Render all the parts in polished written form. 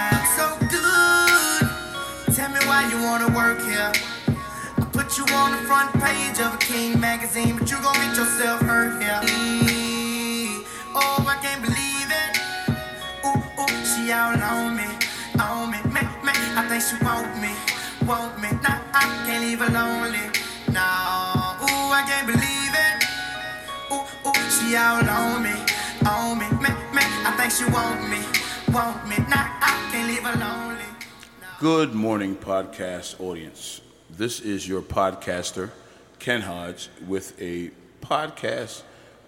So good. Tell me why you wanna work here. I put you on the front page of a King magazine, but you gon' get yourself hurt here. Oh, I can't believe it. Ooh, ooh, she all on me, me. I think she want me. Nah, I can't leave her lonely. No, ooh, I can't believe it. Ooh, she all on me, me. I think she want me. Nah, I can't leave her lonely. No. Good morning, podcast audience. This is your podcaster, Ken Hodge, with a podcast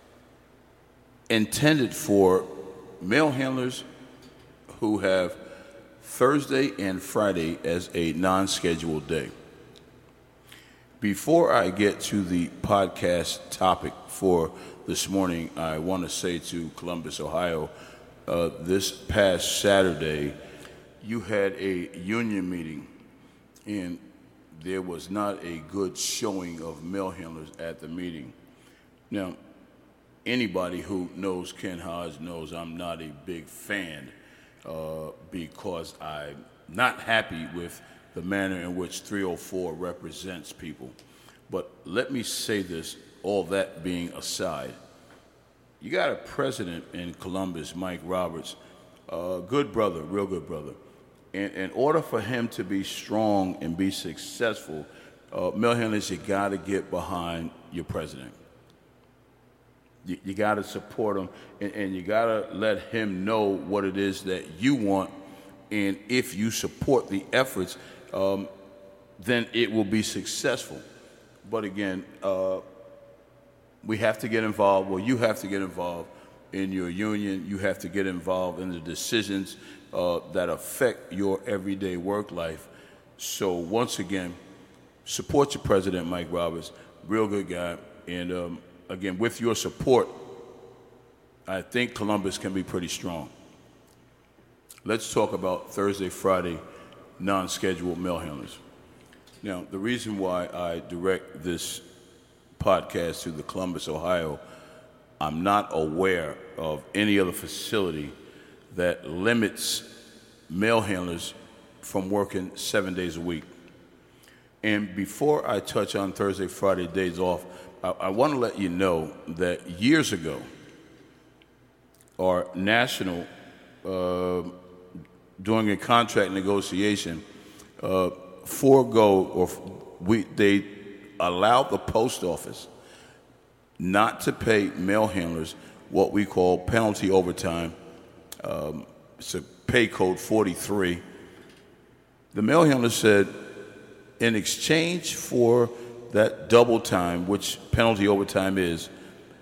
intended for mail handlers who have Thursday and Friday as a non-scheduled day. Before I get to the podcast topic for this morning, I want to say to Columbus, Ohio, this past Saturday, you had a union meeting, and there was not a good showing of mail handlers at the meeting. Now, anybody who knows Ken Hodge knows I'm not a big fan because I'm not happy with the manner in which 304 represents people. But let me say this, all that being aside, you got a president in Columbus, Mike Roberts, good brother, real good brother. In order for him to be strong and be successful, mail handlers, you got to get behind your president. You got to support him, and you got to let him know what it is that you want. And if you support the efforts, then it will be successful. But again, we have to get involved. Well, you have to get involved in your union. You have to get involved in the decisions that affect your everyday work life. So once again, support your president, Mike Roberts, real good guy. And again, with your support, I think Columbus can be pretty strong. Let's talk about Thursday, Friday, non-scheduled mail handlers. Now, the reason why I direct this podcast to the Columbus, Ohio, I'm not aware of any other facility that limits mail handlers from working 7 days a week. And before I touch on Thursday, Friday days off, I want to let you know that years ago, our national, during a contract negotiation, they allowed the post office not to pay mail handlers what we call penalty overtime. It's a pay code 43. The mail handler said, in exchange for that double time, which penalty overtime is,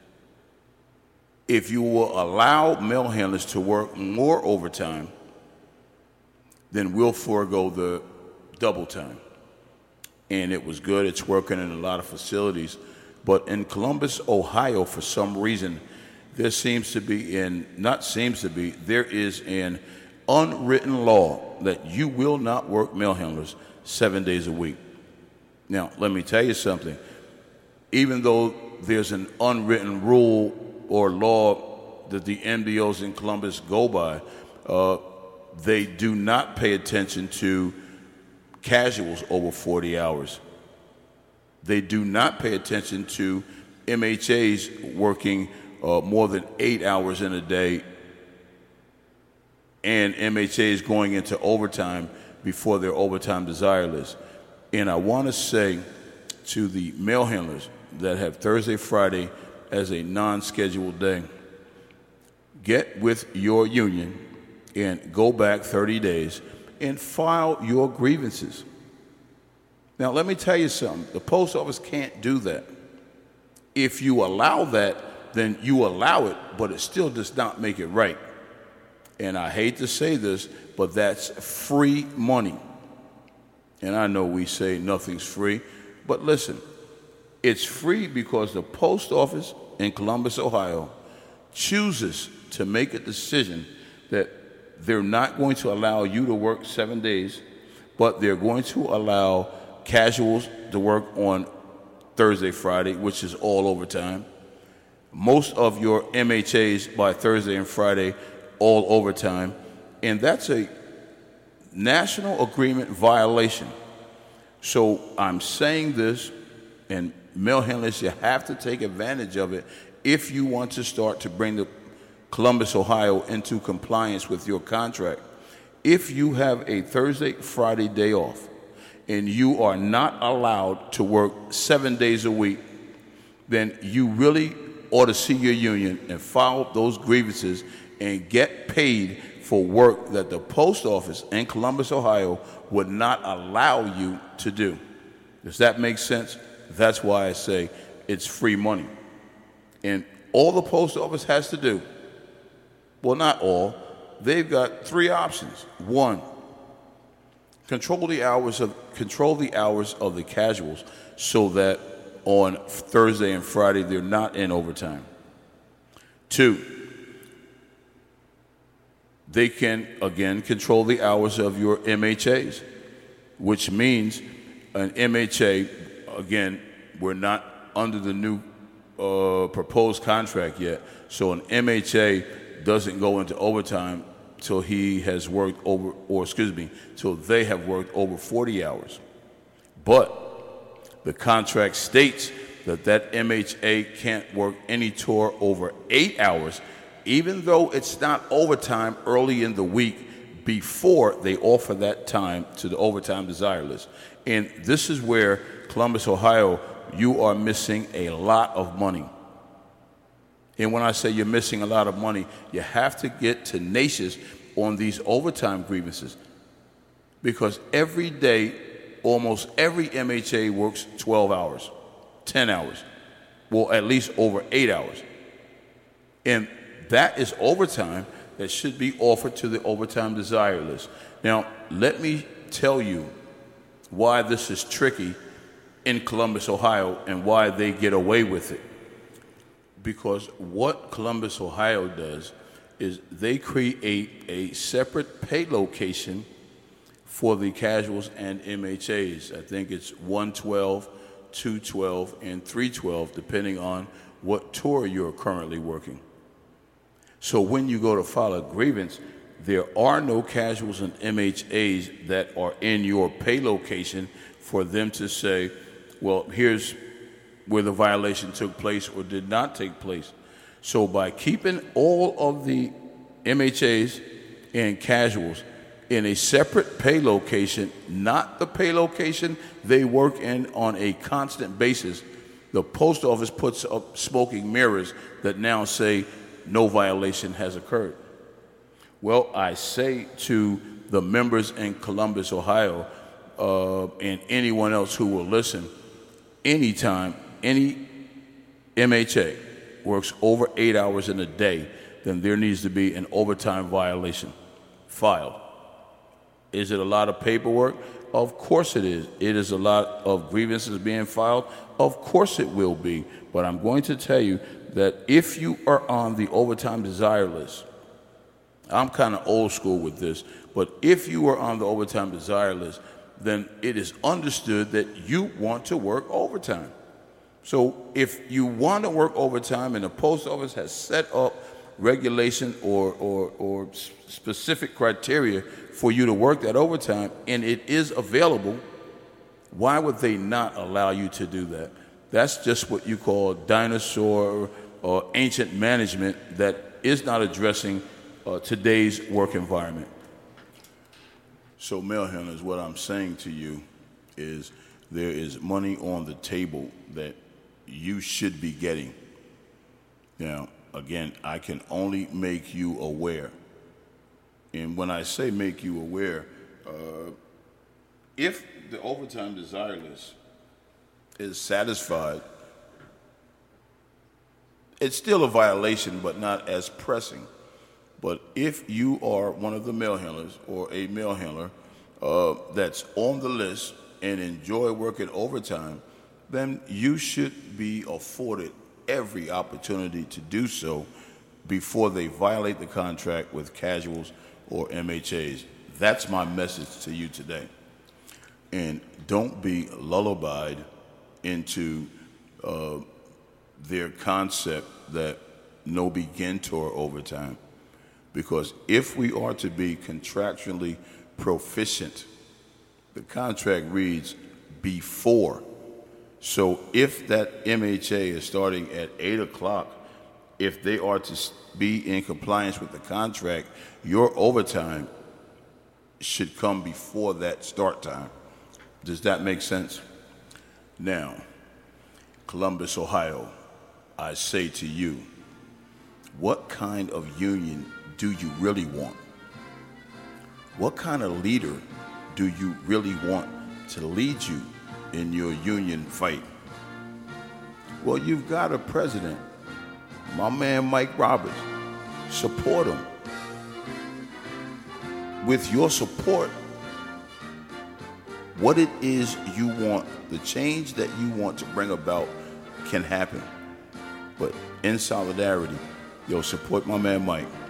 if you will allow mail handlers to work more overtime, then we'll forego the double time. And it was good. It's working in a lot of facilities. But in Columbus, Ohio, for some reason, there is an unwritten law that you will not work mail handlers 7 days a week. Now, let me tell you something. Even though there's an unwritten rule or law that the MDOs in Columbus go by, they do not pay attention to casuals over 40 hours. They do not pay attention to MHAs working more than 8 hours in a day and MHAs going into overtime before their overtime desire list. And I want to say to the mail handlers that have Thursday, Friday as a non-scheduled day, get with your union and go back 30 days and file your grievances. Now, let me tell you something. The post office can't do that. If you allow that, then you allow it, but it still does not make it right. And I hate to say this, but that's free money. And I know we say nothing's free, but listen, it's free because the post office in Columbus, Ohio, chooses to make a decision that they're not going to allow you to work 7 days, but they're going to allow casuals to work on Thursday, Friday, which is all overtime. Most of your MHAs by Thursday and Friday, all overtime. And that's a national agreement violation. So I'm saying this, and mail handlers, you have to take advantage of it if you want to start to bring the Columbus, Ohio into compliance with your contract. If you have a Thursday, Friday day off, and you are not allowed to work 7 days a week, then you really ought to see your union and file those grievances and get paid for work that the post office in Columbus, Ohio would not allow you to do. Does that make sense? That's why I say it's free money. And all the post office has to do, well, not all, they've got three options. One, control the hours of the casuals so that on Thursday and Friday they're not in overtime. Two, they can, again, control the hours of your MHAs, which means an MHA, again, we're not under the new proposed contract yet, so an MHA doesn't go into overtime till he has worked over, till they have worked over 40 hours. But the contract states that MHA can't work any tour over 8 hours, even though it's not overtime early in the week before they offer that time to the overtime desire list. And this is where Columbus, Ohio, you are missing a lot of money. And when I say you're missing a lot of money, you have to get tenacious on these overtime grievances, because every day, almost every MHA works 12 hours, 10 hours, well, at least over 8 hours. And that is overtime that should be offered to the overtime desire list. Now, let me tell you why this is tricky in Columbus, Ohio, and why they get away with it. Because what Columbus, Ohio does is they create a separate pay location for the casuals and MHAs. I think it's 112, 212, and 312, depending on what tour you're currently working. So when you go to file a grievance, there are no casuals and MHAs that are in your pay location for them to say, well, here's where the violation took place or did not take place. So by keeping all of the MHAs and casuals in a separate pay location, not the pay location they work in on a constant basis, the post office puts up smoking mirrors that now say no violation has occurred. Well, I say to the members in Columbus, Ohio, and anyone else who will listen, anytime any MHA works over 8 hours in a day, then there needs to be an overtime violation filed. Is it a lot of paperwork? Of course it is. It is a lot of grievances being filed? Of course it will be. But I'm going to tell you that if you are on the overtime desire list, I'm kind of old school with this, but if you are on the overtime desire list, then it is understood that you want to work overtime. So if you want to work overtime and the post office has set up regulation or specific criteria for you to work that overtime and it is available, why would they not allow you to do that? That's just what you call dinosaur or ancient management that is not addressing today's work environment. So, mail handlers, what I'm saying to you is there is money on the table that you should be getting. Now, again, I can only make you aware. And when I say make you aware, if the overtime desire list is satisfied, it's still a violation, but not as pressing. But if you are one of the mail handlers or a mail handler that's on the list and enjoy working overtime, then you should be afforded every opportunity to do so before they violate the contract with casuals or MHAs. That's my message to you today. And don't be lullabied into their concept that no begin tour overtime. Because if we are to be contractually proficient. The contract reads before. So if that MHA is starting at 8 o'clock, if they are to be in compliance with the contract, your overtime should come before that start time. Does that make sense? Now, Columbus, Ohio, I say to you, what kind of union do you really want? What kind of leader do you really want to lead you in your union fight? Well, you've got a president, my man Mike Roberts. Support him. With your support, what it is you want, the change that you want to bring about can happen. But in solidarity, support my man Mike.